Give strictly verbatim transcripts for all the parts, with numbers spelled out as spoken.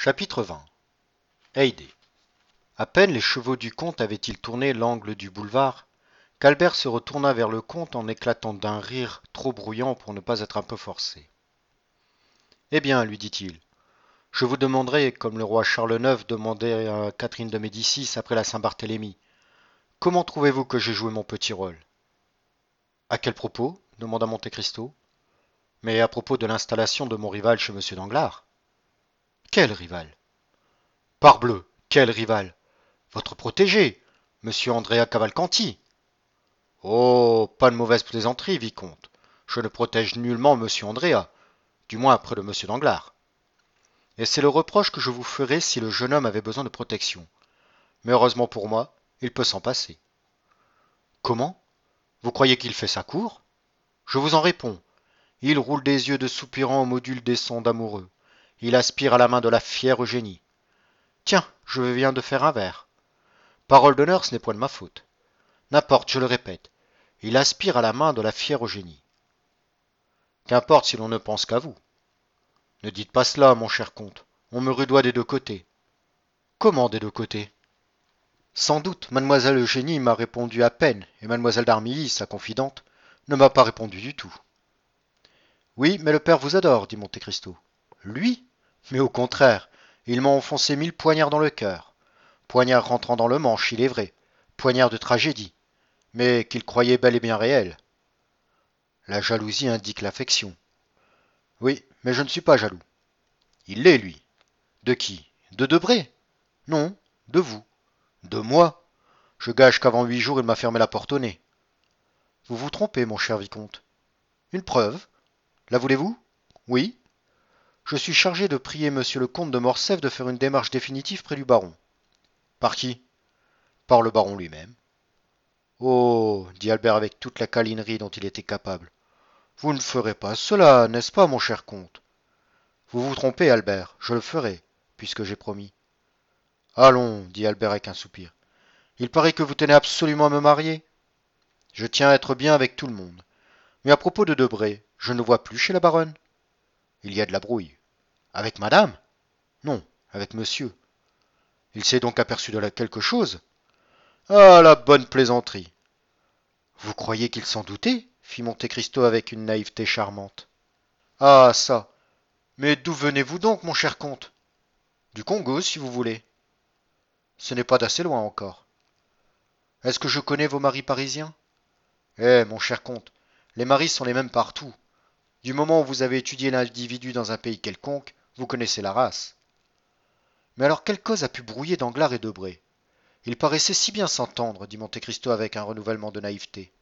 Chapitre vingt. Haydée. À peine les chevaux du comte avaient-ils tourné l'angle du boulevard, qu'Albert se retourna vers le comte en éclatant d'un rire trop bruyant pour ne pas être un peu forcé. Eh bien, lui dit-il, je vous demanderai, comme le roi Charles neuf demandait à Catherine de Médicis après la Saint-Barthélemy, comment trouvez-vous que j'ai joué mon petit rôle? À quel propos? Demanda Monte Cristo. Mais à propos de l'installation de mon rival chez Monsieur Danglars. Quel rival? Parbleu, quel rival? Votre protégé, Monsieur Andrea Cavalcanti. Oh, pas de mauvaise plaisanterie, vicomte. Je ne protège nullement Monsieur Andrea, du moins après le Monsieur Danglars. Et c'est le reproche que je vous ferais si le jeune homme avait besoin de protection. Mais heureusement pour moi, il peut s'en passer. Comment? Vous croyez qu'il fait sa cour? Je vous en réponds. Il roule des yeux de soupirant au module des sons d'amoureux. Il aspire à la main de la fière Eugénie. Tiens, je viens de faire un vers. Parole d'honneur, ce n'est point de ma faute. N'importe, je le répète. Il aspire à la main de la fière Eugénie. Qu'importe si l'on ne pense qu'à vous. Ne dites pas cela, mon cher comte. On me rudoie des deux côtés. Comment des deux côtés? Sans doute, mademoiselle Eugénie m'a répondu à peine, et mademoiselle d'Armilly, sa confidente, ne m'a pas répondu du tout. Oui, mais le père vous adore, dit Monte Cristo. Lui? Mais au contraire, il m'a enfoncé mille poignards dans le cœur. Poignards rentrant dans le manche, il est vrai. Poignards de tragédie. Mais qu'il croyait bel et bien réel. La jalousie indique l'affection. Oui, mais je ne suis pas jaloux. Il l'est, lui. De qui? De Debré? Non, de vous. De moi? Je gage qu'avant huit jours il m'a fermé la porte au nez. Vous vous trompez, mon cher vicomte. Une preuve? La voulez-vous? Oui. Je suis chargé de prier monsieur le comte de Morcerf de faire une démarche définitive près du baron. Par qui? Par le baron lui-même. Oh, dit Albert avec toute la câlinerie dont il était capable. Vous ne ferez pas cela, n'est-ce pas, mon cher comte? Vous vous trompez, Albert, je le ferai, puisque j'ai promis. Allons, dit Albert avec un soupir. Il paraît que vous tenez absolument à me marier. Je tiens à être bien avec tout le monde. Mais à propos de Debré, je ne le vois plus chez la baronne. Il y a de la brouille. Avec madame? Non, avec monsieur. Il s'est donc aperçu de là quelque chose? Ah, la bonne plaisanterie. Vous croyez qu'il s'en doutait? Fit Monte Cristo avec une naïveté charmante. Ah, ça. Mais d'où venez-vous donc, mon cher comte? Du Congo, si vous voulez. Ce n'est pas d'assez loin encore. Est-ce que je connais vos maris parisiens? Eh, mon cher comte, les maris sont les mêmes partout. Du moment où vous avez étudié l'individu dans un pays quelconque, vous connaissez la race. Mais alors quelle cause a pu brouiller Danglars et Debré? Ils paraissaient si bien s'entendre, dit Monte Cristo avec un renouvellement de naïveté.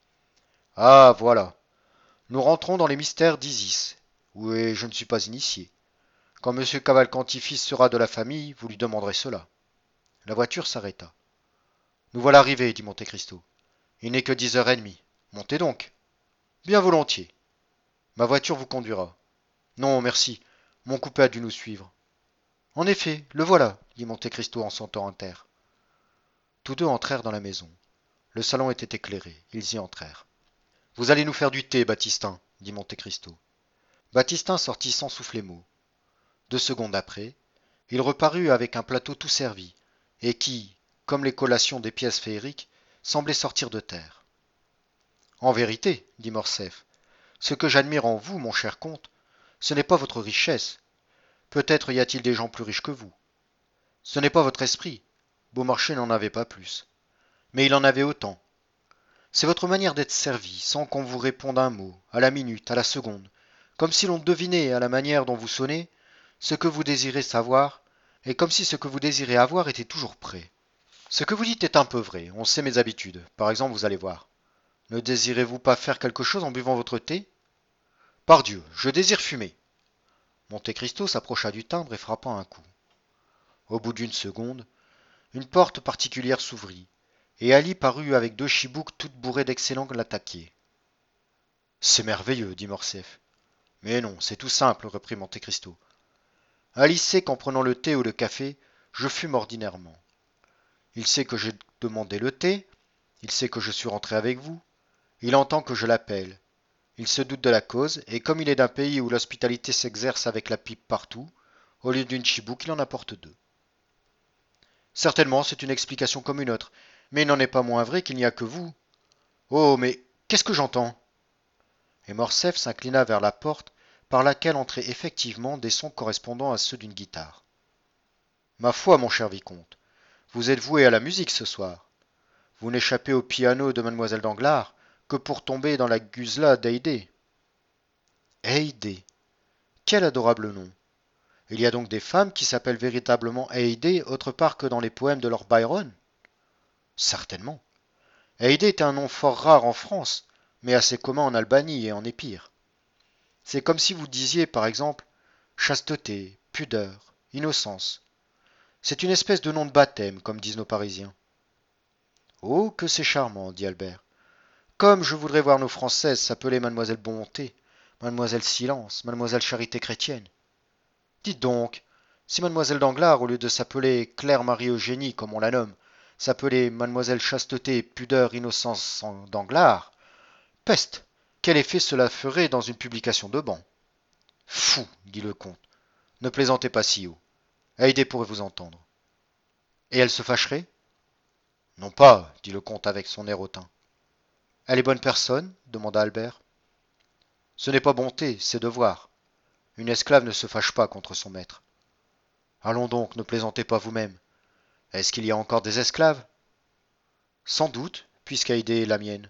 Ah, voilà. Nous rentrons dans les mystères d'Isis, où je ne suis pas initié. Quand monsieur Cavalcanti fils sera de la famille, vous lui demanderez cela. La voiture s'arrêta. Nous voilà arrivés, dit Monte Cristo. Il n'est que dix heures et demie. Montez donc. Bien volontiers. Ma voiture vous conduira. Non, merci. Mon coupé a dû nous suivre. En effet, le voilà, dit Monte Cristo en sentant un terre. Tous deux entrèrent dans la maison. Le salon était éclairé. Ils y entrèrent. Vous allez nous faire du thé, Baptistin, dit Monte Cristo. Baptistin sortit sans souffler mot. Deux secondes après, il reparut avec un plateau tout servi, et qui, comme les collations des pièces féeriques, semblait sortir de terre. En vérité, dit Morcerf, ce que j'admire en vous, mon cher comte, ce n'est pas votre richesse. Peut-être y a-t-il des gens plus riches que vous. Ce n'est pas votre esprit. Beaumarchais n'en avait pas plus. Mais il en avait autant. C'est votre manière d'être servi, sans qu'on vous réponde un mot, à la minute, à la seconde, comme si l'on devinait à la manière dont vous sonnez ce que vous désirez savoir, et comme si ce que vous désirez avoir était toujours prêt. Ce que vous dites est un peu vrai, on sait mes habitudes. Par exemple, vous allez voir. Ne désirez-vous pas faire quelque chose en buvant votre thé? Pardieu, je désire fumer. Monte Cristo s'approcha du timbre et frappa un coup. Au bout d'une seconde, une porte particulière s'ouvrit, et Ali parut avec deux chibouques toutes bourrées d'excellents latakiés. C'est merveilleux, dit Morcerf. Mais non, c'est tout simple, reprit Monte Cristo. Ali sait qu'en prenant le thé ou le café, je fume ordinairement. Il sait que j'ai demandé le thé, il sait que je suis rentré avec vous, il entend que je l'appelle. Il se doute de la cause, et comme il est d'un pays où l'hospitalité s'exerce avec la pipe partout, Au lieu d'une chibouk, il en apporte deux. Certainement, c'est une explication comme une autre, mais il n'en est pas moins vrai qu'il n'y a que vous. Oh, mais qu'est-ce que j'entends? Et Morcerf s'inclina vers la porte, par laquelle entraient effectivement des sons correspondant à ceux d'une guitare. Ma foi, mon cher vicomte, vous êtes voué à la musique ce soir. Vous n'échappez au piano de mademoiselle Danglars que pour tomber dans la guzla d'Haydée. Haydée, quel adorable nom! Il y a donc des femmes qui s'appellent véritablement Haydée autre part que dans les poèmes de Lord Byron? Certainement. Haydée est un nom fort rare en France, mais assez commun en Albanie et en Épire. C'est comme si vous disiez, par exemple, chasteté, pudeur, innocence. C'est une espèce de nom de baptême, comme disent nos Parisiens. Oh, que c'est charmant, dit Albert. Comme je voudrais voir nos Françaises s'appeler Mademoiselle Bonté, Mademoiselle Silence, Mademoiselle Charité Chrétienne. Dites donc, si Mademoiselle Danglars, au lieu de s'appeler Claire-Marie-Eugénie, comme on la nomme, s'appelait Mademoiselle Chasteté, Pudeur, Innocence Danglars, peste, quel effet cela ferait dans une publication de ban? Fou, dit le comte, ne plaisantez pas si haut. Haydée pourrait vous entendre. Et elle se fâcherait? Non pas, dit le comte avec son air hautain. Elle est bonne personne? Demanda Albert. Ce n'est pas bonté, c'est devoir. Une esclave ne se fâche pas contre son maître. Allons donc, ne plaisantez pas vous-même. Est-ce qu'il y a encore des esclaves? Sans doute, puisqu'Haydée est la mienne.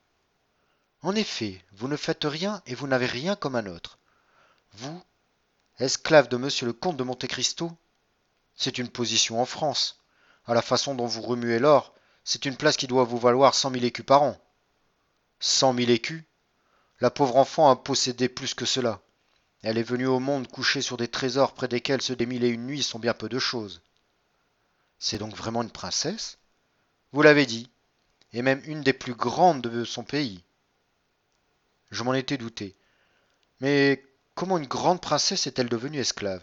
En effet, vous ne faites rien et vous n'avez rien comme un autre. Vous, esclave de monsieur le comte de Monte Cristo? C'est une position en France. À la façon dont vous remuez l'or, c'est une place qui doit vous valoir cent mille écus par an. Cent mille écus? La pauvre enfant a possédé plus que cela. Elle est venue au monde coucher sur des trésors près desquels ceux des mille et une nuits sont bien peu de choses. C'est donc vraiment une princesse? Vous l'avez dit, et même une des plus grandes de son pays. Je m'en étais douté. Mais comment une grande princesse est-elle devenue esclave?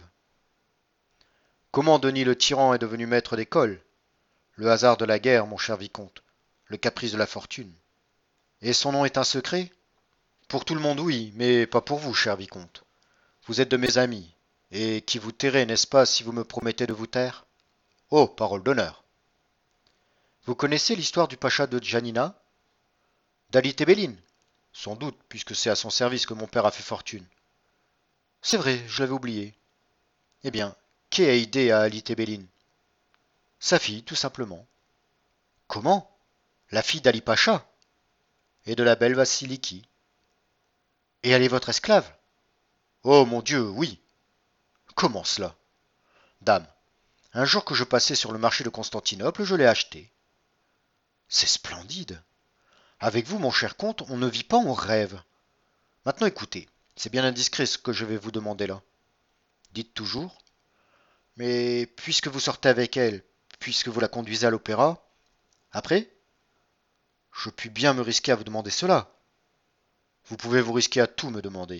Comment Denis le tyran est devenu maître d'école? Le hasard de la guerre, mon cher vicomte, le caprice de la fortune. Et son nom est un secret? Pour tout le monde, oui, mais pas pour vous, cher vicomte. Vous êtes de mes amis, et qui vous tairez, n'est-ce pas, si vous me promettez de vous taire? Oh, parole d'honneur. Vous connaissez l'histoire du pacha de Janina? d'Ali Tebelin? Sans doute, puisque c'est à son service que mon père a fait fortune. C'est vrai, je l'avais oublié. Eh bien, qu'est Haydée à Ali Tebelin? Sa fille, tout simplement. Comment? La fille d'Ali Pacha? Et de la belle Vassiliki. Et elle est votre esclave? Oh mon Dieu, oui. Comment cela? Dame, un jour que je passais sur le marché de Constantinople, je l'ai achetée. C'est splendide. Avec vous, mon cher comte, on ne vit pas, on rêve. Maintenant écoutez, c'est bien indiscret ce que je vais vous demander là. Dites toujours. Mais puisque vous sortez avec elle, puisque vous la conduisez à l'opéra, après? Je puis bien me risquer à vous demander cela. Vous pouvez vous risquer à tout me demander.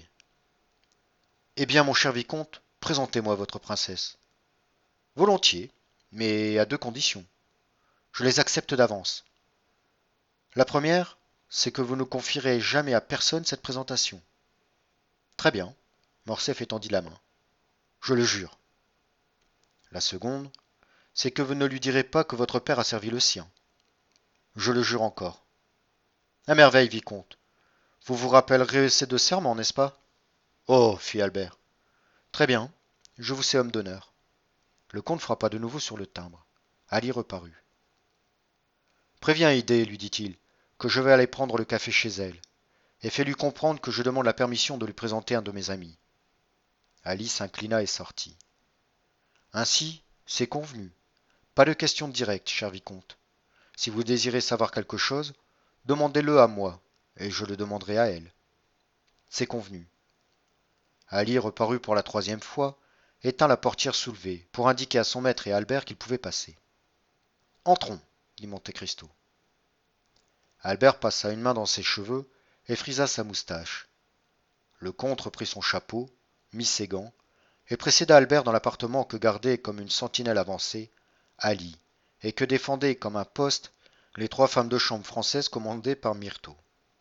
Eh bien, mon cher vicomte, présentez-moi votre princesse. Volontiers, mais à deux conditions. Je les accepte d'avance. La première, c'est que vous ne confierez jamais à personne cette présentation. Très bien. Morcerf étendit la main. Je le jure. La seconde, c'est que vous ne lui direz pas que votre père a servi le sien. Je le jure encore. À merveille, vicomte. Vous vous rappellerez ces deux serments, n'est-ce pas? Oh, fit Albert. Très bien, je vous sais homme d'honneur. Le comte frappa de nouveau sur le timbre. Ali reparut. Préviens Haydée, lui dit-il, que je vais aller prendre le café chez elle, et fais-lui comprendre que je demande la permission de lui présenter un de mes amis. Ali s'inclina et sortit. Ainsi, c'est convenu. Pas de questions directes, cher vicomte. Si vous désirez savoir quelque chose, demandez-le à moi, et je le demanderai à elle. C'est convenu. Ali reparut pour la troisième fois, et tint la portière soulevée, pour indiquer à son maître et à Albert qu'ils pouvaient passer. Entrons, dit Monte Cristo. Albert passa une main dans ses cheveux et frisa sa moustache. Le comte reprit son chapeau, mit ses gants, et précéda Albert dans l'appartement que gardait comme une sentinelle avancée Ali, et que défendaient comme un poste les trois femmes de chambre françaises commandées par Myrtho.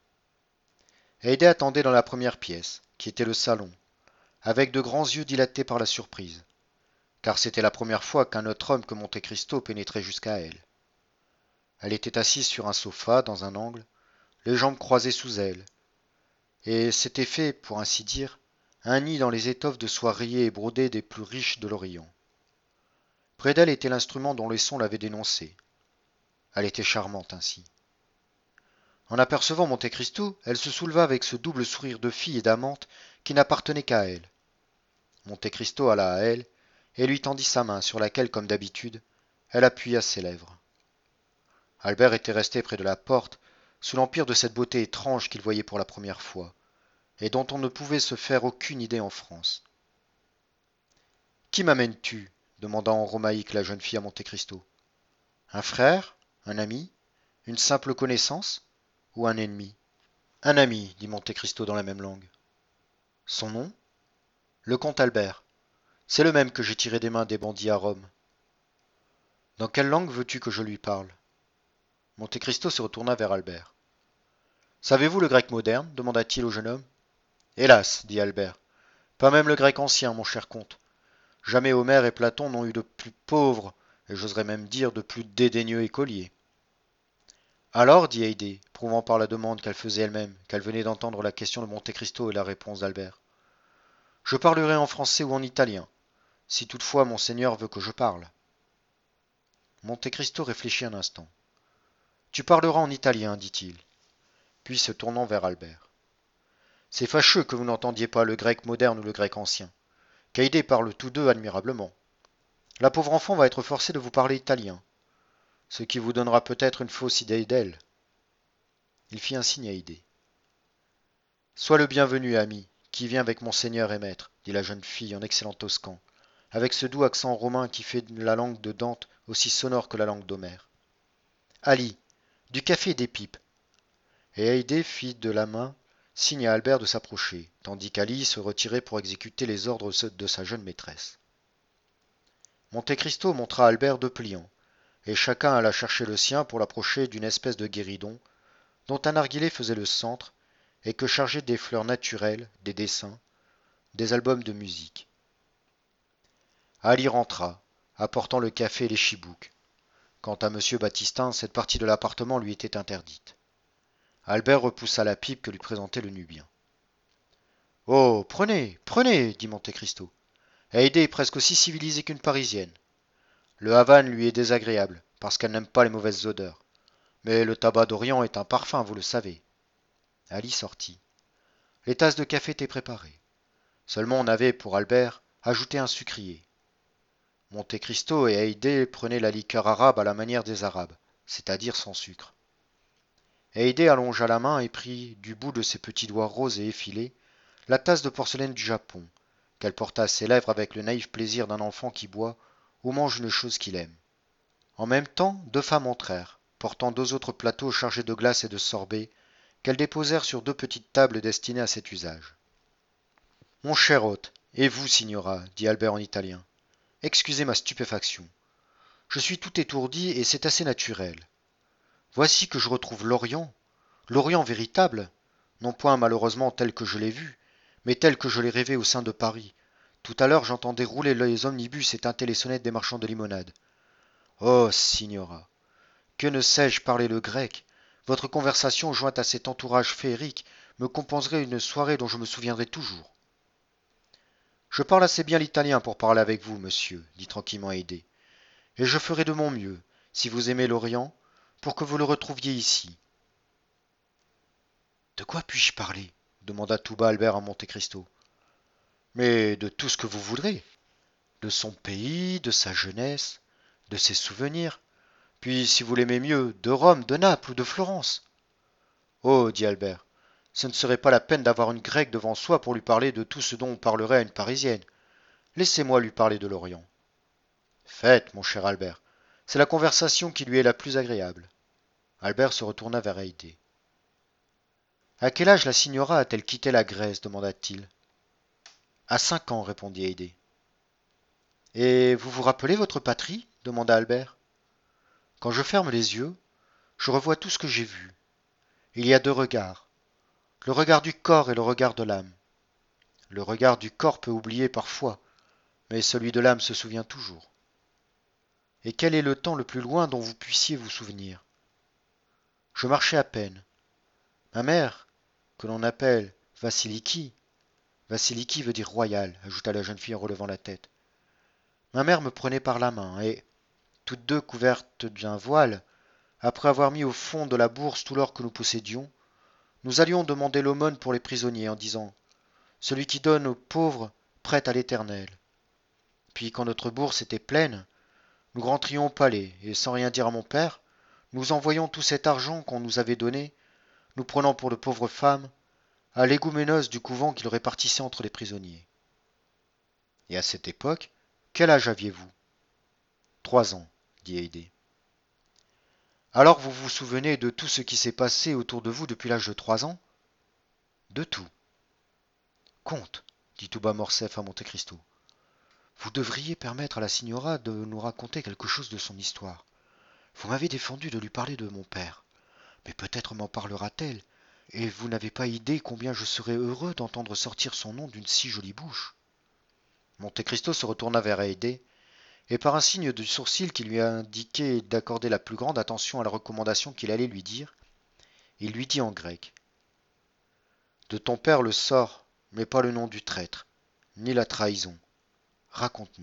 Haydée attendait dans la première pièce, qui était le salon, avec de grands yeux dilatés par la surprise. car c'était la première fois qu'un autre homme que Monte Cristo pénétrait jusqu'à elle. Elle était assise sur un sofa, dans un angle, les jambes croisées sous elle, et s'était fait, pour ainsi dire, un nid dans les étoffes de soie rayées et brodées des plus riches de l'Orient. Près d'elle était l'instrument dont les sons l'avaient dénoncée. Elle était charmante ainsi. En apercevant Monte Cristo, elle se souleva avec ce double sourire de fille et d'amante qui n'appartenait qu'à elle. Monte Cristo alla à elle et lui tendit sa main sur laquelle, comme d'habitude, elle appuya ses lèvres. Albert était resté près de la porte, sous l'empire de cette beauté étrange qu'il voyait pour la première fois, et dont on ne pouvait se faire aucune idée en France. « Qui m'amènes-tu » demanda en romaïque la jeune fille à Monte Cristo. « Un frère? Un ami? Une simple connaissance? Ou un ennemi ?»« Un ami, dit Monte Cristo dans la même langue. Son nom? Le comte Albert. C'est le même que j'ai tiré des mains des bandits à Rome. Dans quelle langue veux-tu que je lui parle? Monte Cristo se retourna vers Albert. Savez-vous le grec moderne? Demanda-t-il au jeune homme. Hélas, dit Albert, pas même le grec ancien, mon cher comte. Jamais Homère et Platon n'ont eu de plus pauvre, et j'oserais même dire de plus dédaigneux écolier. Alors, dit Haydée, prouvant par la demande qu'elle faisait elle-même, qu'elle venait d'entendre la question de Monte Cristo et la réponse d'Albert. Je parlerai en français ou en italien, si toutefois monseigneur veut que je parle. Monte Cristo réfléchit un instant. Tu parleras en italien, dit-il, puis se tournant vers Albert. C'est fâcheux que vous n'entendiez pas le grec moderne ou le grec ancien. Haydée parle tous deux admirablement. La pauvre enfant va être forcée de vous parler italien, ce qui vous donnera peut-être une fausse idée d'elle. Il fit un signe à Haydée. Sois le bienvenu, ami, qui vient avec monseigneur et maître, dit la jeune fille en excellent toscan, avec ce doux accent romain qui fait de la langue de Dante aussi sonore que la langue d'Homère. Ali, du café et des pipes. Et Haydée fit de la main signe à Albert de s'approcher, tandis qu'Ali se retirait pour exécuter les ordres de sa jeune maîtresse. Monte Cristo montra à Albert deux pliants, et chacun alla chercher le sien pour l'approcher d'une espèce de guéridon, dont un narguilé faisait le centre, et que chargeaient des fleurs naturelles, des dessins, des albums de musique. Ali rentra, apportant le café et les chibouques. Quant à M. Baptistin, cette partie de l'appartement lui était interdite. Albert repoussa la pipe que lui présentait le Nubien. « Oh, prenez, prenez, dit Monte Cristo. Haydée est presque aussi civilisée qu'une Parisienne. Le Havane lui est désagréable, parce qu'elle n'aime pas les mauvaises odeurs. Mais le tabac d'Orient est un parfum, vous le savez. » Ali sortit. Les tasses de café étaient préparées. Seulement on avait, pour Albert, ajouté un sucrier. Monte Cristo et Haydée prenaient la liqueur arabe à la manière des Arabes, c'est-à-dire sans sucre. Haydée allongea la main et prit, du bout de ses petits doigts roses et effilés, la tasse de porcelaine du Japon, qu'elle porta à ses lèvres avec le naïf plaisir d'un enfant qui boit ou mange une chose qu'il aime. En même temps, deux femmes entrèrent, portant deux autres plateaux chargés de glace et de sorbet, qu'elles déposèrent sur deux petites tables destinées à cet usage. « Mon cher hôte, et vous, signora, dit Albert en italien, excusez ma stupéfaction. Je suis tout étourdi et c'est assez naturel. Voici que je retrouve l'Orient, l'Orient véritable, non point malheureusement tel que je l'ai vu, mais tel que je l'ai rêvé au sein de Paris. Tout à l'heure j'entendais rouler les omnibus et tinter les sonnettes des marchands de limonade. Oh, signora, que ne sais-je parler le grec? Votre conversation jointe à cet entourage féerique me compenserait une soirée dont je me souviendrai toujours. Je parle assez bien l'italien pour parler avec vous, monsieur, dit tranquillement Haydée, et je ferai de mon mieux, si vous aimez l'Orient, pour que vous le retrouviez ici. De quoi puis-je parler? Demanda tout bas Albert à Monte Cristo. Mais de tout ce que vous voudrez. De son pays, de sa jeunesse, de ses souvenirs, puis, si vous l'aimez mieux, de Rome, de Naples ou de Florence. Oh, dit Albert, ce ne serait pas la peine d'avoir une grecque devant soi pour lui parler de tout ce dont on parlerait à une Parisienne. Laissez-moi lui parler de l'Orient. Faites, mon cher Albert, c'est la conversation qui lui est la plus agréable. Albert se retourna vers Haydée. À quel âge la signora a-t-elle quitté la Grèce demanda-t-il. À cinq ans, répondit Haydée. Et vous vous rappelez votre patrie demanda Albert. Quand je ferme les yeux, je revois tout ce que j'ai vu. Il y a deux regards, le regard du corps et le regard de l'âme. Le regard du corps peut oublier parfois, mais celui de l'âme se souvient toujours. Et quel est le temps le plus loin dont vous puissiez vous souvenir? Je marchais à peine. Ma mère, que l'on appelle Vassiliki, Vassiliki veut dire royal, ajouta la jeune fille en relevant la tête. Ma mère me prenait par la main, et, toutes deux couvertes d'un voile, après avoir mis au fond de la bourse tout l'or que nous possédions, nous allions demander l'aumône pour les prisonniers en disant « Celui qui donne aux pauvres prête à l'Éternel ». Puis quand notre bourse était pleine, nous rentrions au palais, et sans rien dire à mon père, nous envoyions tout cet argent qu'on nous avait donné, nous prenant pour de pauvres femmes, à l'égoumeneuse du couvent qu'il répartissait entre les prisonniers. Et à cette époque, quel âge aviez-vous? Trois ans, dit Haydée. Alors vous vous souvenez de tout ce qui s'est passé autour de vous depuis l'âge de trois ans? De tout. Comte, dit tout bas Morcerf à Monte Cristo, vous devriez permettre à la signora de nous raconter quelque chose de son histoire. Vous m'avez défendu de lui parler de mon père, mais peut-être m'en parlera-t-elle, et vous n'avez pas idée combien je serais heureux d'entendre sortir son nom d'une si jolie bouche. Monte Cristo se retourna vers Haydée, et par un signe du sourcil qui lui indiquait d'accorder la plus grande attention à la recommandation qu'il allait lui dire, il lui dit en grec « De ton père le sort, mais pas le nom du traître, ni la trahison. Raconte-nous. »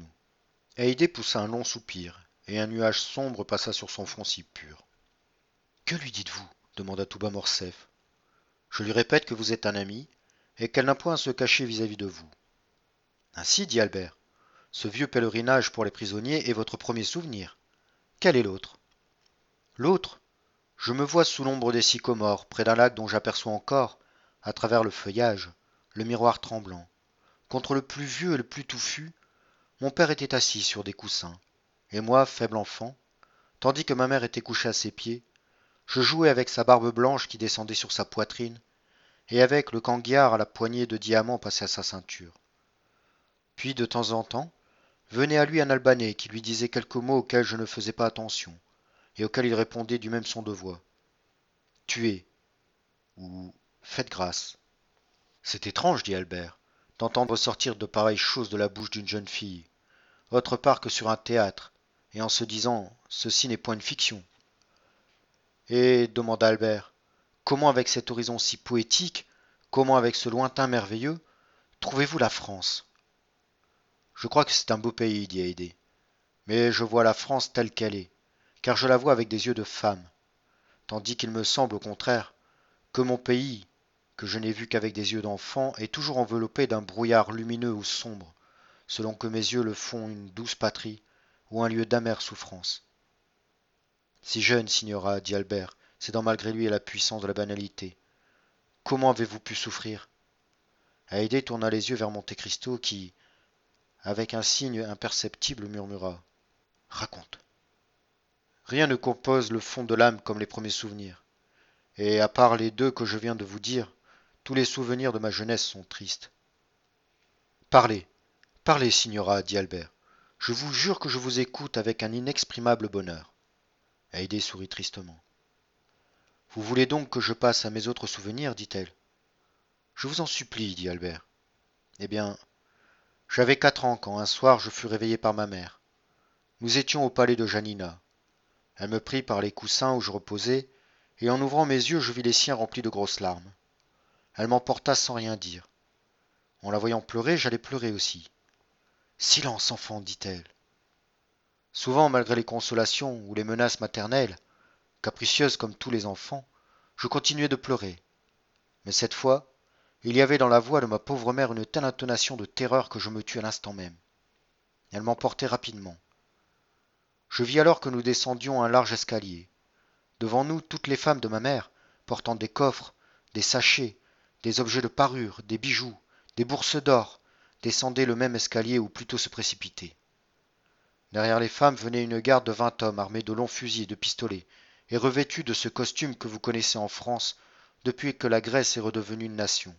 Haydée poussa un long soupir, et un nuage sombre passa sur son front si pur. « Que lui dites-vous » demanda tout bas Morcerf. « Je lui répète que vous êtes un ami, et qu'elle n'a point à se cacher vis-à-vis de vous. » Ainsi, dit Albert, ce vieux pèlerinage pour les prisonniers est votre premier souvenir. Quel est l'autre? L'autre? Je me vois sous l'ombre des sycomores, près d'un lac dont j'aperçois encore, à travers le feuillage, le miroir tremblant. Contre le plus vieux et le plus touffu, mon père était assis sur des coussins, et moi, faible enfant, tandis que ma mère était couchée à ses pieds, je jouais avec sa barbe blanche qui descendait sur sa poitrine, et avec le cangiar à la poignée de diamants passé à sa ceinture. Puis, de temps en temps, venait à lui un Albanais qui lui disait quelques mots auxquels je ne faisais pas attention, et auxquels il répondait du même son de voix. Tuez, ou faites grâce. C'est étrange, dit Albert, d'entendre sortir de pareilles choses de la bouche d'une jeune fille, autre part que sur un théâtre, et en se disant ceci n'est point une fiction. Et, demanda Albert, comment avec cet horizon si poétique, comment avec ce lointain merveilleux, trouvez-vous la France? Je crois que c'est un beau pays, dit Haydée, mais je vois la France telle qu'elle est, car je la vois avec des yeux de femme, tandis qu'il me semble au contraire que mon pays, que je n'ai vu qu'avec des yeux d'enfant, est toujours enveloppé d'un brouillard lumineux ou sombre, selon que mes yeux le font une douce patrie ou un lieu d'amère souffrance. Si jeune, signora, dit Albert, cédant malgré lui à la puissance de la banalité. Comment avez-vous pu souffrir? Haydée tourna les yeux vers Monte Cristo qui, avec un signe imperceptible, murmura. Raconte. Rien ne compose le fond de l'âme comme les premiers souvenirs. Et à part les deux que je viens de vous dire, tous les souvenirs de ma jeunesse sont tristes. Parlez, parlez, signora, dit Albert. Je vous jure que je vous écoute avec un inexprimable bonheur. Haydée sourit tristement. Vous voulez donc que je passe à mes autres souvenirs, dit-elle. Je vous en supplie, dit Albert. Eh bien, j'avais quatre ans quand un soir je fus réveillé par ma mère. Nous étions au palais de Janina. Elle me prit par les coussins où je reposais, et en ouvrant mes yeux, je vis les siens remplis de grosses larmes. Elle m'emporta sans rien dire. En la voyant pleurer, j'allais pleurer aussi. Silence, enfant, dit-elle. Souvent, malgré les consolations ou les menaces maternelles, capricieuses comme tous les enfants, je continuais de pleurer. Mais cette fois, il y avait dans la voix de ma pauvre mère une telle intonation de terreur que je me tus à l'instant même. Elle m'emportait rapidement. Je vis alors que nous descendions un large escalier. Devant nous, toutes les femmes de ma mère, portant des coffres, des sachets, des objets de parure, des bijoux, des bourses d'or, descendaient le même escalier ou plutôt se précipitaient. Derrière les femmes venait une garde de vingt hommes armés de longs fusils et de pistolets, et revêtus de ce costume que vous connaissez en France depuis que la Grèce est redevenue une nation.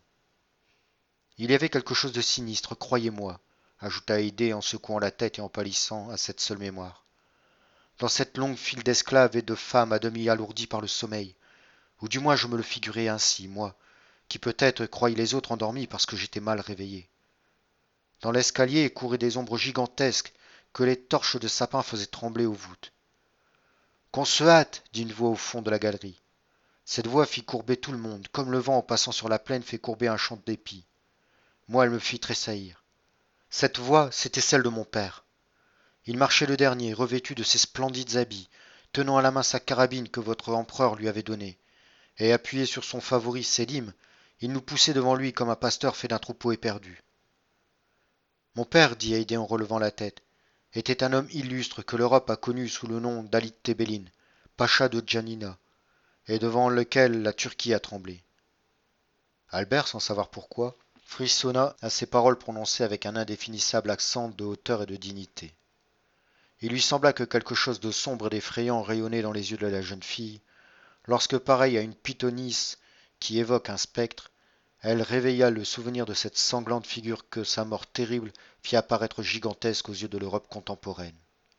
Il y avait quelque chose de sinistre, croyez-moi, ajouta Haydée en secouant la tête et en pâlissant à cette seule mémoire. Dans cette longue file d'esclaves et de femmes à demi alourdies par le sommeil, ou du moins je me le figurais ainsi, moi, qui peut-être croyais les autres endormis parce que j'étais mal réveillé. Dans l'escalier couraient des ombres gigantesques que les torches de sapin faisaient trembler aux voûtes. Qu'on se hâte, dit une voix au fond de la galerie. Cette voix fit courber tout le monde, comme le vent en passant sur la plaine fait courber un champ d'épis. Moi, elle me fit tressaillir. Cette voix, c'était celle de mon père. Il marchait le dernier, revêtu de ses splendides habits, tenant à la main sa carabine que votre empereur lui avait donnée, et appuyé sur son favori Sélim, il nous poussait devant lui comme un pasteur fait d'un troupeau éperdu. Mon père, dit Haydée en relevant la tête, était un homme illustre que l'Europe a connu sous le nom d'Ali Tebelin, pacha de Janina, et devant lequel la Turquie a tremblé. Albert, sans savoir pourquoi, frissonna à ces paroles prononcées avec un indéfinissable accent de hauteur et de dignité. Il lui sembla que quelque chose de sombre et d'effrayant rayonnait dans les yeux de la jeune fille, lorsque, pareille à une pythonisse qui évoque un spectre, elle réveilla le souvenir de cette sanglante figure que sa mort terrible fit apparaître gigantesque aux yeux de l'Europe contemporaine.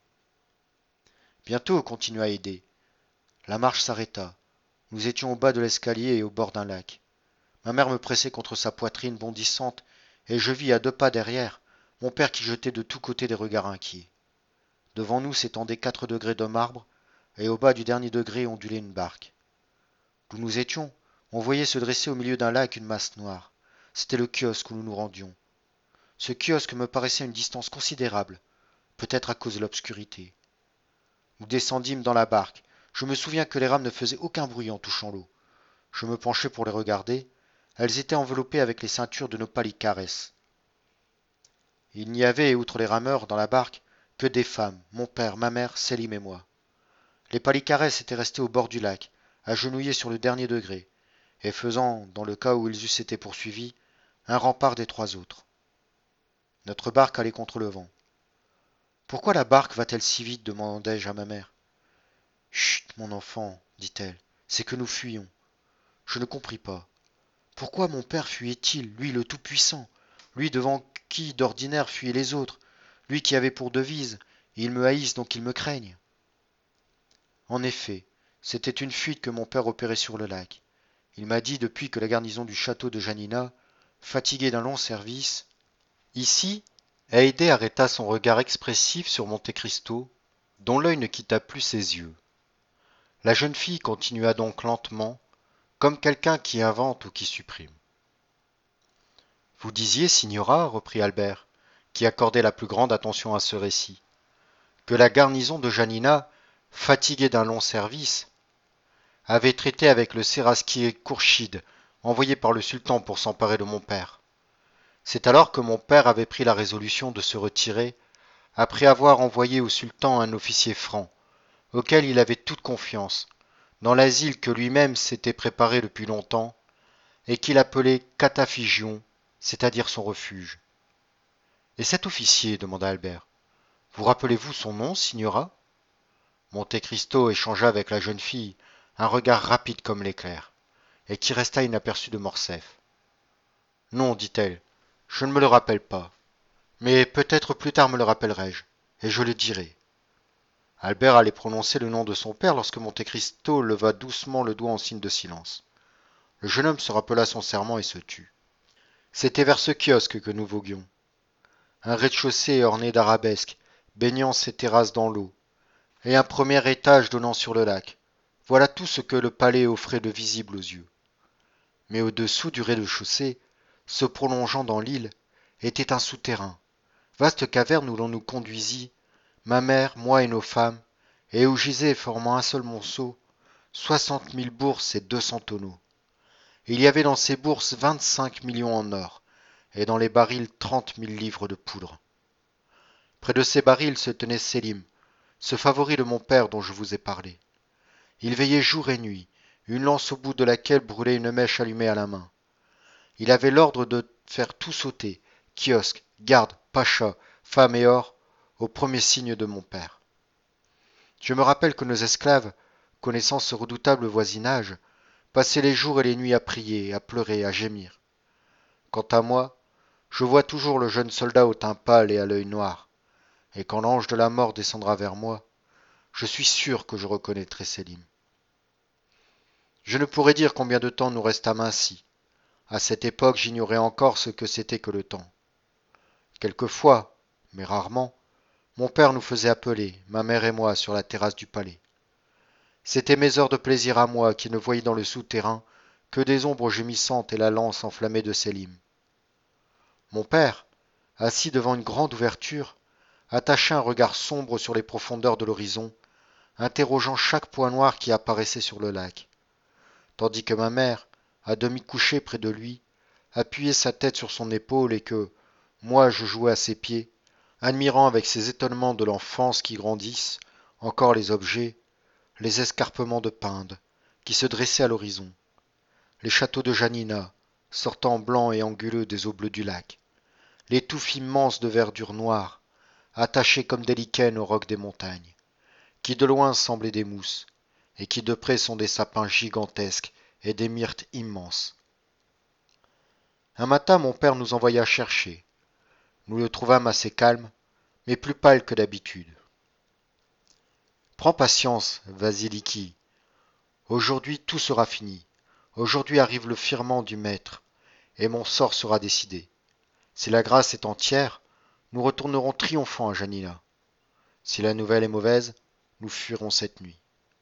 Bientôt, continua Haydée, la marche s'arrêta. Nous étions au bas de l'escalier et au bord d'un lac. Ma mère me pressait contre sa poitrine bondissante, et je vis à deux pas derrière mon père qui jetait de tous côtés des regards inquiets. Devant nous s'étendaient quatre degrés de marbre, et au bas du dernier degré ondulait une barque. D'où nous étions, on voyait se dresser au milieu d'un lac une masse noire. C'était le kiosque où nous nous rendions. Ce kiosque me paraissait à une distance considérable, peut-être à cause de l'obscurité. Nous descendîmes dans la barque. Je me souviens que les rames ne faisaient aucun bruit en touchant l'eau. Je me penchai pour les regarder. Elles étaient enveloppées avec les ceintures de nos palicares. Il n'y avait, outre les rameurs, dans la barque, que des femmes, mon père, ma mère, Sélim et moi. Les palicares étaient restés au bord du lac, agenouillés sur le dernier degré, et faisant, dans le cas où ils eussent été poursuivis, un rempart des trois autres. Notre barque allait contre le vent. Pourquoi la barque va-t-elle si vite demandai-je à ma mère. Chut, mon enfant, dit-elle, c'est que nous fuyons. Je ne compris pas. Pourquoi mon père fuyait-il, lui le Tout-Puissant, lui devant qui d'ordinaire fuyaient les autres, lui qui avait pour devise « Ils me haïssent donc ils me craignent ». En effet, c'était une fuite que mon père opérait sur le lac. Il m'a dit depuis que la garnison du château de Janina, fatiguée d'un long service, ici, Haydée arrêta son regard expressif sur Monte Cristo, dont l'œil ne quitta plus ses yeux. La jeune fille continua donc lentement, comme quelqu'un qui invente ou qui supprime. Vous disiez, signora, reprit Albert, qui accordait la plus grande attention à ce récit, que la garnison de Janina, fatiguée d'un long service, avait traité avec le séraskier Kourchid, envoyé par le sultan pour s'emparer de mon père. C'est alors que mon père avait pris la résolution de se retirer, après avoir envoyé au sultan un officier franc, auquel il avait toute confiance, dans l'asile que lui-même s'était préparé depuis longtemps, et qu'il appelait Cataphygion, c'est-à-dire son refuge. Et cet officier, demanda Albert, vous rappelez-vous son nom, signora? Monte Cristo échangea avec la jeune fille un regard rapide comme l'éclair, et qui resta inaperçu de Morcerf. Non, dit-elle, je ne me le rappelle pas, mais peut-être plus tard me le rappellerai-je, et je le dirai. Albert allait prononcer le nom de son père lorsque Monte Cristo leva doucement le doigt en signe de silence. Le jeune homme se rappela son serment et se tut. C'était vers ce kiosque que nous voguions. Un rez-de-chaussée orné d'arabesques, baignant ses terrasses dans l'eau, et un premier étage donnant sur le lac. Voilà tout ce que le palais offrait de visible aux yeux. Mais au-dessous du rez-de-chaussée, se prolongeant dans l'île, était un souterrain, vaste caverne où l'on nous conduisit, ma mère, moi et nos femmes, et où gisaient, formant un seul monceau, soixante mille bourses et deux cents tonneaux. Il y avait dans ces bourses vingt-cinq millions en or, et dans les barils trente mille livres de poudre. Près de ces barils se tenait Sélim, ce favori de mon père dont je vous ai parlé. Il veillait jour et nuit, une lance au bout de laquelle brûlait une mèche allumée à la main. Il avait l'ordre de faire tout sauter, kiosque, garde, pacha, femmes et or, au premier signe de mon père. Je me rappelle que nos esclaves, connaissant ce redoutable voisinage, passaient les jours et les nuits à prier, à pleurer, à gémir. Quant à moi, je vois toujours le jeune soldat au teint pâle et à l'œil noir, et quand l'ange de la mort descendra vers moi, je suis sûr que je reconnaîtrai Sélim. Je ne pourrais dire combien de temps nous restâmes ainsi. À cette époque, j'ignorais encore ce que c'était que le temps. Quelquefois, mais rarement, mon père nous faisait appeler, ma mère et moi, sur la terrasse du palais. C'étaient mes heures de plaisir à moi qui ne voyaient dans le souterrain que des ombres gémissantes et la lance enflammée de Sélim. Mon père, assis devant une grande ouverture, attachait un regard sombre sur les profondeurs de l'horizon, interrogeant chaque point noir qui apparaissait sur le lac, tandis que ma mère, à demi couchée près de lui, appuyait sa tête sur son épaule et que, moi je jouais à ses pieds, admirant avec ces étonnements de l'enfance qui grandissent encore les objets, les escarpements de Pinde qui se dressaient à l'horizon, les châteaux de Janina sortant blancs et anguleux des eaux bleues du lac, les touffes immenses de verdure noire, attachées comme des lichens aux rocs des montagnes, qui de loin semblaient des mousses, et qui de près sont des sapins gigantesques et des myrtes immenses. Un matin, mon père nous envoya chercher. Nous le trouvâmes assez calme, mais plus pâle que d'habitude. Prends patience, Vasiliki. Aujourd'hui tout sera fini. Aujourd'hui arrive le firman du maître, et mon sort sera décidé. Si la grâce est entière, nous retournerons triomphants à Janina. Si la nouvelle est mauvaise, nous fuirons cette nuit.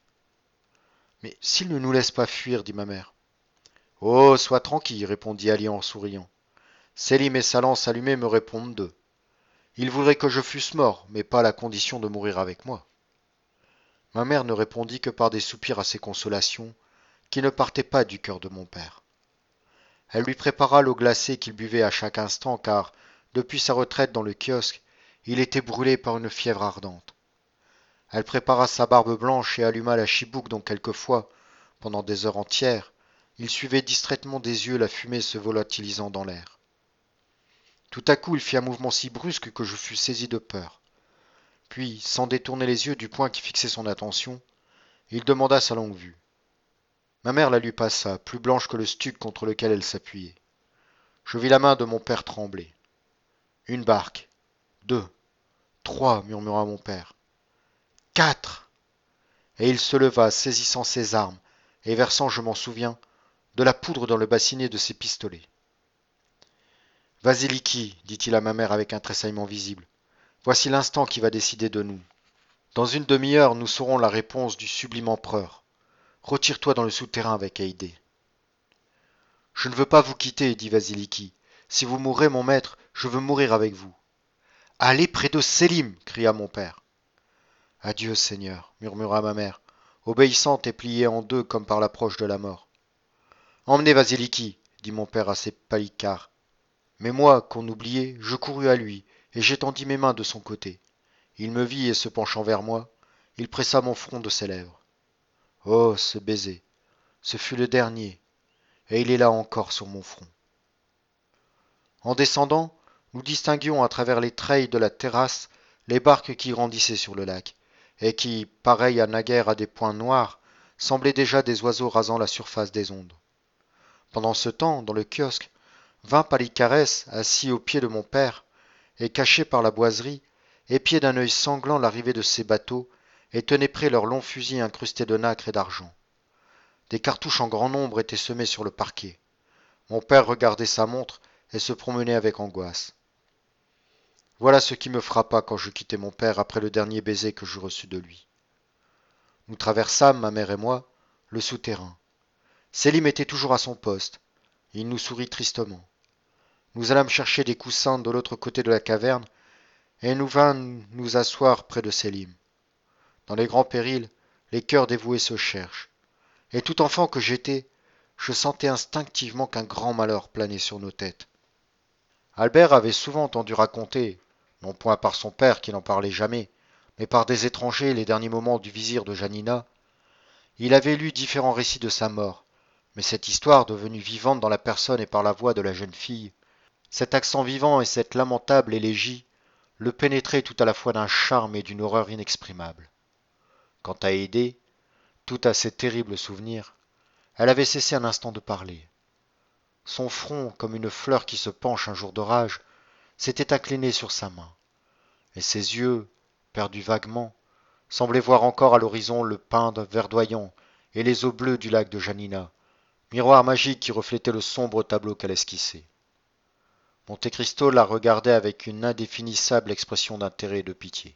Mais s'il ne nous laisse pas fuir, dit ma mère. Oh, sois tranquille, répondit Ali en souriant. Sélim et sa lance allumée me répondent d'eux. Ils voudraient que je fusse mort, mais pas à la condition de mourir avec moi. Ma mère ne répondit que par des soupirs à ces consolations, qui ne partaient pas du cœur de mon père. Elle lui prépara l'eau glacée qu'il buvait à chaque instant, car, depuis sa retraite dans le kiosque, il était brûlé par une fièvre ardente. Elle prépara sa barbe blanche et alluma la chibouque dont quelquefois, pendant des heures entières, il suivait distraitement des yeux la fumée se volatilisant dans l'air. Tout à coup, il fit un mouvement si brusque que je fus saisi de peur. Puis, sans détourner les yeux du point qui fixait son attention, il demanda sa longue-vue. Ma mère la lui passa, plus blanche que le stuc contre lequel elle s'appuyait. Je vis la main de mon père trembler. Une barque. Deux. Trois, murmura mon père. Quatre. Et il se leva, saisissant ses armes, et versant, je m'en souviens, de la poudre dans le bassinet de ses pistolets. Vasiliki, dit-il à ma mère avec un tressaillement visible, voici l'instant qui va décider de nous. Dans une demi-heure, nous saurons la réponse du sublime empereur. Retire-toi dans le souterrain avec Haïdé. Je ne veux pas vous quitter, dit Vasiliki. Si vous mourrez, mon maître, je veux mourir avec vous. Allez près de Sélim, cria mon père. Adieu, Seigneur, murmura ma mère, obéissante et pliée en deux comme par l'approche de la mort. Emmenez Vasiliki, dit mon père assez palicard. Mais moi, qu'on oubliait, je courus à lui, et j'étendis mes mains de son côté. Il me vit et se penchant vers moi, il pressa mon front de ses lèvres. Oh, ce baiser, ce fut le dernier, et il est là encore sur mon front. En descendant, nous distinguions à travers les treilles de la terrasse les barques qui grandissaient sur le lac, et qui, pareilles à naguère à des points noirs, semblaient déjà des oiseaux rasant la surface des ondes. Pendant ce temps, dans le kiosque, vingt palicares, assis au pied de mon père, et cachés par la boiserie, épiaient d'un œil sanglant l'arrivée de ces bateaux, et tenaient près leurs longs fusils incrustés de nacre et d'argent. Des cartouches en grand nombre étaient semées sur le parquet. Mon père regardait sa montre et se promenait avec angoisse. Voilà ce qui me frappa quand je quittai mon père après le dernier baiser que je reçus de lui. Nous traversâmes, ma mère et moi, le souterrain. Sélim était toujours à son poste. Il nous sourit tristement. Nous allâmes chercher des coussins de l'autre côté de la caverne, et nous vînmes nous asseoir près de Sélim. Dans les grands périls, les cœurs dévoués se cherchent. Et tout enfant que j'étais, je sentais instinctivement qu'un grand malheur planait sur nos têtes. Albert avait souvent entendu raconter, non point par son père qui n'en parlait jamais, mais par des étrangers les derniers moments du vizir de Janina. Il avait lu différents récits de sa mort, mais cette histoire devenue vivante dans la personne et par la voix de la jeune fille, cet accent vivant et cette lamentable élégie, le pénétraient tout à la fois d'un charme et d'une horreur inexprimables. Quant à Haydée, tout à ces terribles souvenirs, elle avait cessé un instant de parler. Son front, comme une fleur qui se penche un jour d'orage, s'était incliné sur sa main, et ses yeux, perdus vaguement, semblaient voir encore à l'horizon le Pinde verdoyant et les eaux bleues du lac de Janina, miroir magique qui reflétait le sombre tableau qu'elle esquissait. Monte Cristo la regardait avec une indéfinissable expression d'intérêt et de pitié.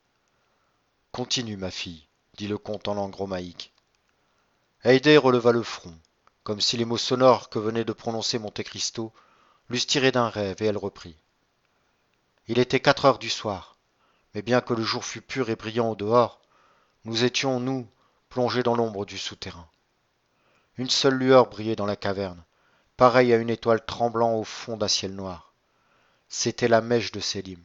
Continue, ma fille, dit le comte en langue romaïque. Haydée releva le front, comme si les mots sonores que venait de prononcer Monte Cristo l'eussent tiré d'un rêve, et elle reprit. Il était quatre heures du soir, mais bien que le jour fût pur et brillant au dehors, nous étions, nous, plongés dans l'ombre du souterrain. Une seule lueur brillait dans la caverne, pareille à une étoile tremblant au fond d'un ciel noir. C'était la mèche de Sélim.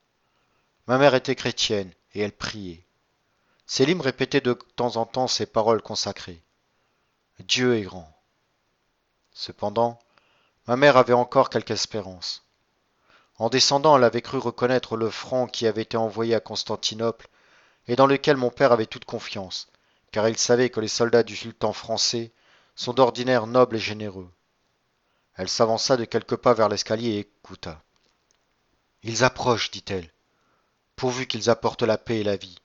Ma mère était chrétienne, et elle priait. Sélim répétait de temps en temps ces paroles consacrées. Dieu est grand. Cependant, ma mère avait encore quelque espérance. En descendant, elle avait cru reconnaître le franc qui avait été envoyé à Constantinople et dans lequel mon père avait toute confiance, car il savait que les soldats du sultan français sont d'ordinaire nobles et généreux. Elle s'avança de quelques pas vers l'escalier et écouta. Ils approchent, dit-elle, pourvu qu'ils apportent la paix et la vie.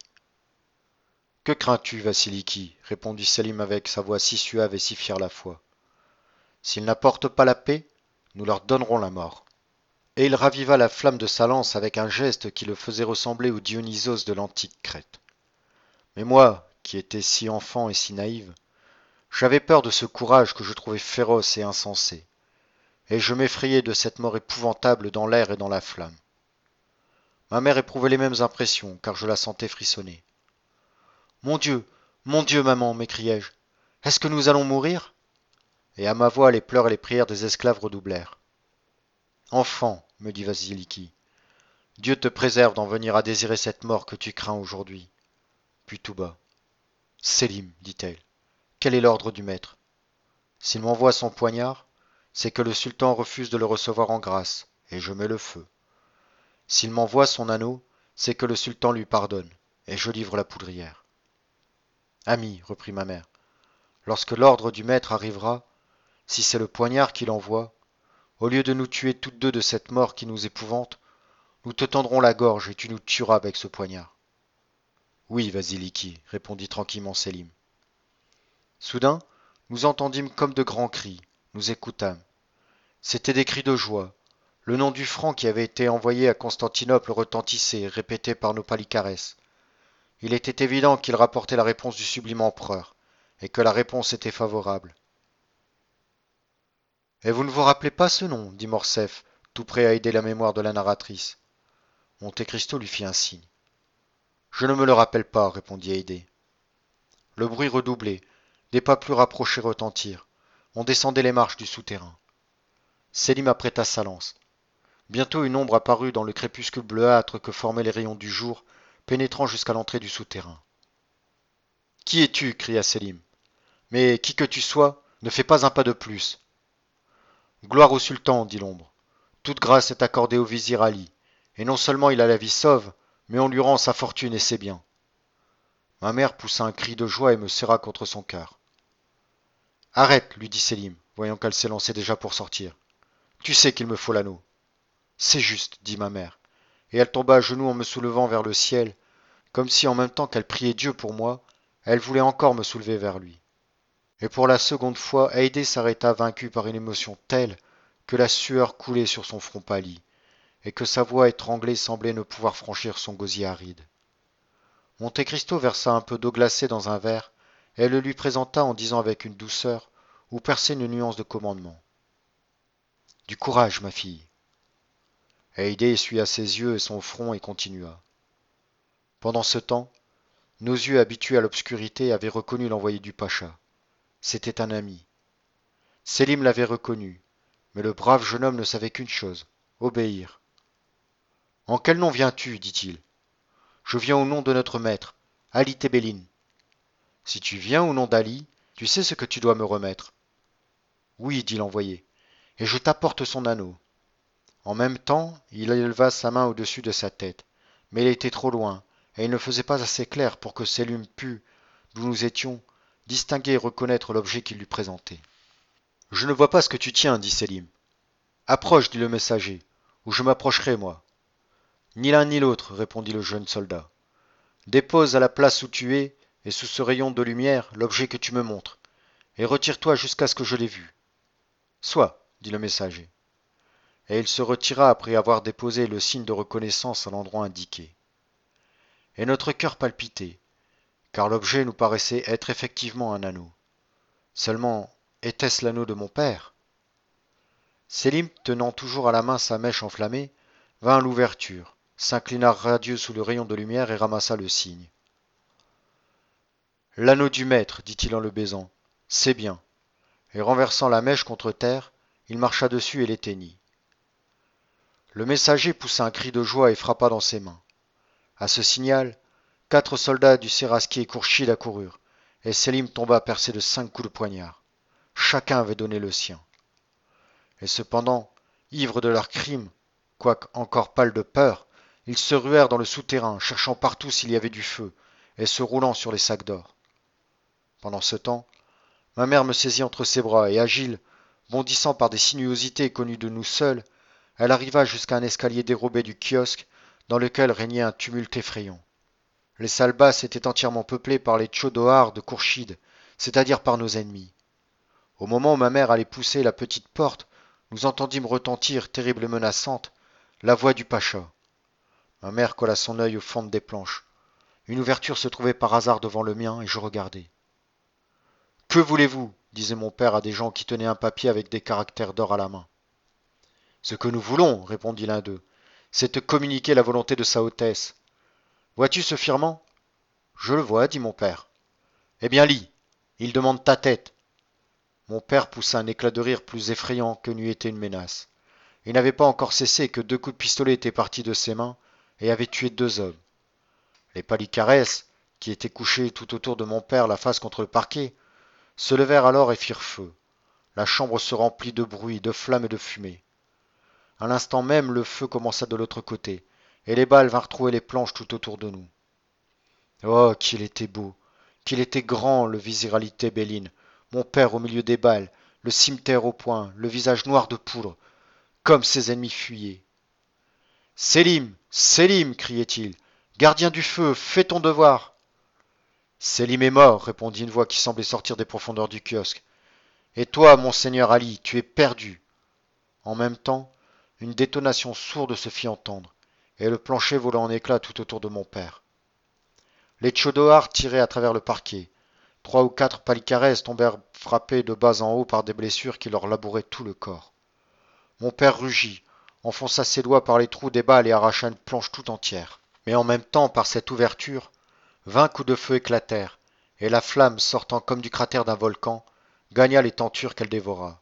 Que crains-tu, Vasiliki répondit Sélim avec sa voix si suave et si fière à la fois. S'ils n'apportent pas la paix, nous leur donnerons la mort. Et il raviva la flamme de sa lance avec un geste qui le faisait ressembler au Dionysos de l'antique Crète. Mais moi, qui étais si enfant et si naïve, j'avais peur de ce courage que je trouvais féroce et insensé, et je m'effrayais de cette mort épouvantable dans l'air et dans la flamme. Ma mère éprouvait les mêmes impressions, car je la sentais frissonner. Mon Dieu, mon Dieu, maman, m'écriai-je, est-ce que nous allons mourir? Et à ma voix, les pleurs et les prières des esclaves redoublèrent. Enfant, me dit Vasiliki, Dieu te préserve d'en venir à désirer cette mort que tu crains aujourd'hui. Puis tout bas. Sélim, dit-elle, quel est l'ordre du maître? S'il m'envoie son poignard, c'est que le sultan refuse de le recevoir en grâce, et je mets le feu. S'il m'envoie son anneau, c'est que le sultan lui pardonne, et je livre la poudrière. Ami, reprit ma mère, lorsque l'ordre du maître arrivera, si c'est le poignard qu'il envoie, au lieu de nous tuer toutes deux de cette mort qui nous épouvante, nous te tendrons la gorge et tu nous tueras avec ce poignard. Oui, Vasiliki, répondit tranquillement Sélim. Soudain, nous entendîmes comme de grands cris, nous écoutâmes. C'étaient des cris de joie. Le nom du franc qui avait été envoyé à Constantinople retentissait, répété par nos palicares. Il était évident qu'il rapportait la réponse du sublime empereur, et que la réponse était favorable. Et vous ne vous rappelez pas ce nom, dit Morcerf, tout prêt à aider la mémoire de la narratrice. Monte Cristo lui fit un signe. Je ne me le rappelle pas, répondit Haydée. Le bruit redoublait, des pas plus rapprochés retentirent. On descendait les marches du souterrain. Sélim apprêta sa lance. Bientôt une ombre apparut dans le crépuscule bleuâtre que formaient les rayons du jour, pénétrant jusqu'à l'entrée du souterrain. Qui es-tu? Cria Sélim. Mais qui que tu sois, ne fais pas un pas de plus. Gloire au sultan, dit l'ombre. Toute grâce est accordée au vizir Ali, et non seulement il a la vie sauve, mais on lui rend sa fortune et ses biens. Ma mère poussa un cri de joie et me serra contre son cœur. Arrête, lui dit Sélim, voyant qu'elle s'élançait déjà pour sortir. Tu sais qu'il me faut l'anneau. C'est juste, dit ma mère, et elle tomba à genoux en me soulevant vers le ciel, comme si en même temps qu'elle priait Dieu pour moi, elle voulait encore me soulever vers lui. Et pour la seconde fois, Haydée s'arrêta vaincue par une émotion telle que la sueur coulait sur son front pâli, et que sa voix étranglée semblait ne pouvoir franchir son gosier aride. Monte Cristo versa un peu d'eau glacée dans un verre, et elle le lui présenta en disant avec une douceur où perçait une nuance de commandement. Du courage, ma fille. Haydée essuya ses yeux et son front et continua. Pendant ce temps, nos yeux habitués à l'obscurité avaient reconnu l'envoyé du pacha. C'était un ami. Sélim l'avait reconnu, mais le brave jeune homme ne savait qu'une chose, obéir. En quel nom viens-tu? dit-il. Je viens au nom de notre maître, Ali Tebelin. Si tu viens au nom d'Ali, tu sais ce que tu dois me remettre. Oui, dit l'envoyé, et je t'apporte son anneau. En même temps, il éleva sa main au-dessus de sa tête, mais il était trop loin, et il ne faisait pas assez clair pour que Sélim pût, d'où nous étions, distinguer et reconnaître l'objet qu'il lui présentait. Je ne vois pas ce que tu tiens, dit Sélim. Approche, dit le messager, ou je m'approcherai, moi. Ni l'un ni l'autre, répondit le jeune soldat. Dépose à la place où tu es, et sous ce rayon de lumière, l'objet que tu me montres, et retire-toi jusqu'à ce que je l'aie vu. Soit, dit le messager. et il se retira après avoir déposé le signe de reconnaissance à l'endroit indiqué. Et notre cœur palpitait, car l'objet nous paraissait être effectivement un anneau. Seulement, était-ce l'anneau de mon père? Sélim, tenant toujours à la main sa mèche enflammée, vint à l'ouverture, s'inclina radieux sous le rayon de lumière et ramassa le signe. L'anneau du maître, dit-il en le baisant, c'est bien. Et renversant la mèche contre terre, il marcha dessus et l'éteignit. Le messager poussa un cri de joie et frappa dans ses mains. À ce signal, quatre soldats du Séraskier et Kourchid accoururent, et Sélim tomba percé de cinq coups de poignard. Chacun avait donné le sien. Et cependant, ivres de leur crime, quoique encore pâles de peur, ils se ruèrent dans le souterrain, cherchant partout s'il y avait du feu, et se roulant sur les sacs d'or. Pendant ce temps, ma mère me saisit entre ses bras, et agile, bondissant par des sinuosités connues de nous seuls, elle arriva jusqu'à un escalier dérobé du kiosque, dans lequel régnait un tumulte effrayant. Les salles basses étaient entièrement peuplées par les tchodoars de Kourchid, c'est-à-dire par nos ennemis. Au moment où ma mère allait pousser la petite porte, nous entendîmes retentir, terrible et menaçante, la voix du pacha. Ma mère colla son œil aux fentes des planches. Une ouverture se trouvait par hasard devant le mien, et je regardai. « Que voulez-vous » disait mon père à des gens qui tenaient un papier avec des caractères d'or à la main. « Ce que nous voulons, » répondit l'un d'eux, « c'est te communiquer la volonté de sa hautesse. Vois-tu ce firman ?»« Je le vois, dit mon père. »« Eh bien lis, il demande ta tête. » Mon père poussa un éclat de rire plus effrayant que n'eût été une menace. Il n'avait pas encore cessé que deux coups de pistolet étaient partis de ses mains et avaient tué deux hommes. Les palicares, qui étaient couchés tout autour de mon père la face contre le parquet, se levèrent alors et firent feu. La chambre se remplit de bruit, de flammes et de fumée. À l'instant même, le feu commença de l'autre côté, et les balles vinrent trouer les planches tout autour de nous. Oh, qu'il était beau, qu'il était grand, le vizir Ali Tebelin, mon père au milieu des balles, le cimeterre au poing, le visage noir de poudre, comme ses ennemis fuyaient. « Sélim, Sélim !» criait-il. « Gardien du feu, fais ton devoir !»« Sélim est mort, » répondit une voix qui semblait sortir des profondeurs du kiosque. « Et toi, mon seigneur Ali, tu es perdu !» En même temps, une détonation sourde se fit entendre, et le plancher vola en éclats tout autour de mon père. Les tchodoars tiraient à travers le parquet. Trois ou quatre palicares tombèrent frappés de bas en haut par des blessures qui leur labouraient tout le corps. Mon père rugit, enfonça ses doigts par les trous des balles et arracha une planche tout entière. Mais en même temps, par cette ouverture, vingt coups de feu éclatèrent, et la flamme, sortant comme du cratère d'un volcan, gagna les tentures qu'elle dévora.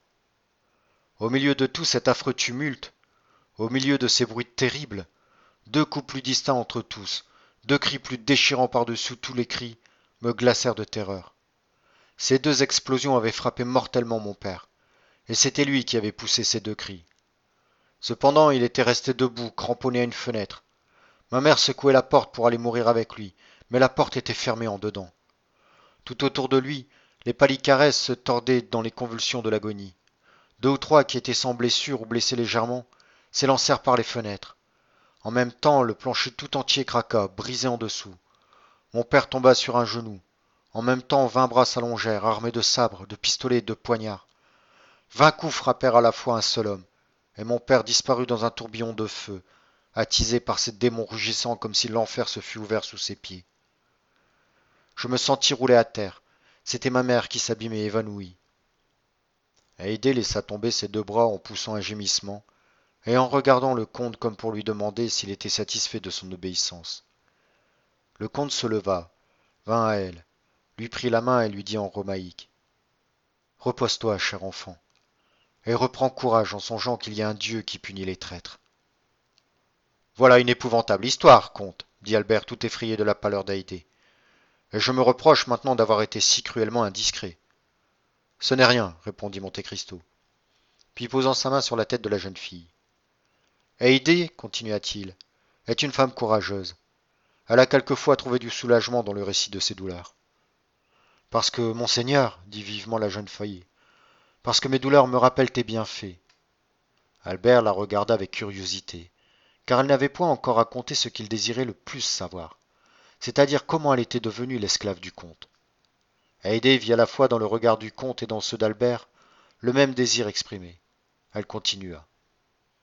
Au milieu de tout cet affreux tumulte, au milieu de ces bruits terribles, deux coups plus distincts entre tous, deux cris plus déchirants par-dessous tous les cris, me glacèrent de terreur. Ces deux explosions avaient frappé mortellement mon père, et c'était lui qui avait poussé ces deux cris. Cependant, il était resté debout, cramponné à une fenêtre. Ma mère secouait la porte pour aller mourir avec lui, mais la porte était fermée en dedans. Tout autour de lui, les palicares se tordaient dans les convulsions de l'agonie. Deux ou trois qui étaient sans blessure ou blessés légèrement s'élancèrent par les fenêtres. En même temps, le plancher tout entier craqua, brisé en dessous. Mon père tomba sur un genou. En même temps, vingt bras s'allongèrent, armés de sabres, de pistolets et de poignards. Vingt coups frappèrent à la fois un seul homme, et mon père disparut dans un tourbillon de feu, attisé par ces démons rugissants comme si l'enfer se fût ouvert sous ses pieds. Je me sentis rouler à terre. C'était ma mère qui s'abîmait et évanouie. Haydée laissa tomber ses deux bras en poussant un gémissement, et en regardant le comte comme pour lui demander s'il était satisfait de son obéissance. Le comte se leva, vint à elle, lui prit la main et lui dit en romaïque : « Repose-toi, cher enfant, et reprends courage en songeant qu'il y a un Dieu qui punit les traîtres. » « Voilà une épouvantable histoire, comte, dit Albert tout effrayé de la pâleur d'Haydée, et je me reproche maintenant d'avoir été si cruellement indiscret. Ce n'est rien, répondit Monte Cristo, puis posant sa main sur la tête de la jeune fille. Haydée, continua-t-il, est une femme courageuse. Elle a quelquefois trouvé du soulagement dans le récit de ses douleurs. Parce que, monseigneur, dit vivement la jeune fille, parce que mes douleurs me rappellent tes bienfaits. Albert la regarda avec curiosité, car elle n'avait point encore raconté ce qu'il désirait le plus savoir, c'est-à-dire comment elle était devenue l'esclave du comte. Haydée vit à la fois dans le regard du comte et dans ceux d'Albert le même désir exprimé. Elle continua.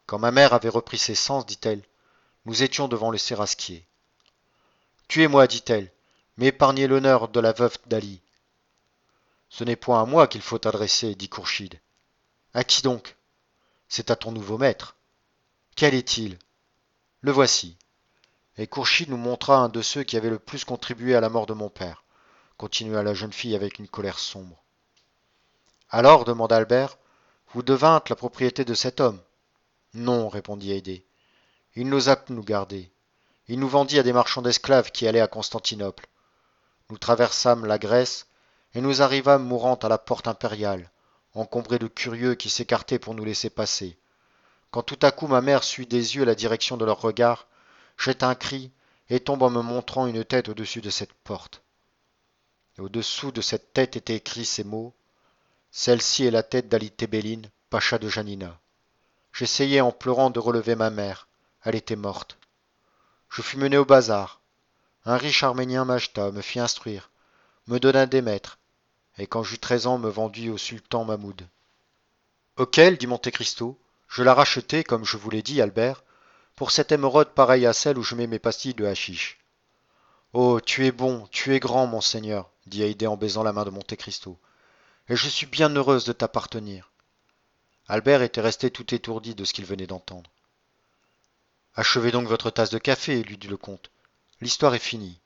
Quand ma mère avait repris ses sens, dit-elle, nous étions devant le séraskier. Tuez-moi, dit-elle, mais épargnez l'honneur de la veuve d'Ali. Ce n'est point à moi qu'il faut adresser, dit Kourchid. À qui donc? C'est à ton nouveau maître. Quel est-il? Le voici. Et Kourchid nous montra un de ceux qui avaient le plus contribué à la mort de mon père, continua la jeune fille avec une colère sombre. Alors, demanda Albert, vous devîntes la propriété de cet homme? Non, répondit Haydée. Il n'osa nous garder. Il nous vendit à des marchands d'esclaves qui allaient à Constantinople. Nous traversâmes la Grèce et nous arrivâmes mourant à la porte impériale, encombrés de curieux qui s'écartaient pour nous laisser passer. Quand tout à coup ma mère suit des yeux la direction de leurs regards, jette un cri et tombe en me montrant une tête au-dessus de cette porte. Et au-dessous de cette tête étaient écrits ces mots: celle-ci est la tête d'Ali Tebelin, pacha de Janina. J'essayai en pleurant de relever ma mère. Elle était morte. Je fus mené au bazar. Un riche arménien m'acheta, me fit instruire, me donna des maîtres, et quand j'eus treize ans me vendit au sultan Mahmoud. Auquel, dit Monte Cristo, je la rachetai, comme je vous l'ai dit, Albert, pour cette émeraude pareille à celle où je mets mes pastilles de hachiche. Oh, tu es bon, tu es grand, mon seigneur, dit Haydée en baisant la main de Monte Cristo, et je suis bien heureuse de t'appartenir. Albert était resté tout étourdi de ce qu'il venait d'entendre. Achevez donc votre tasse de café, lui dit le comte. L'histoire est finie.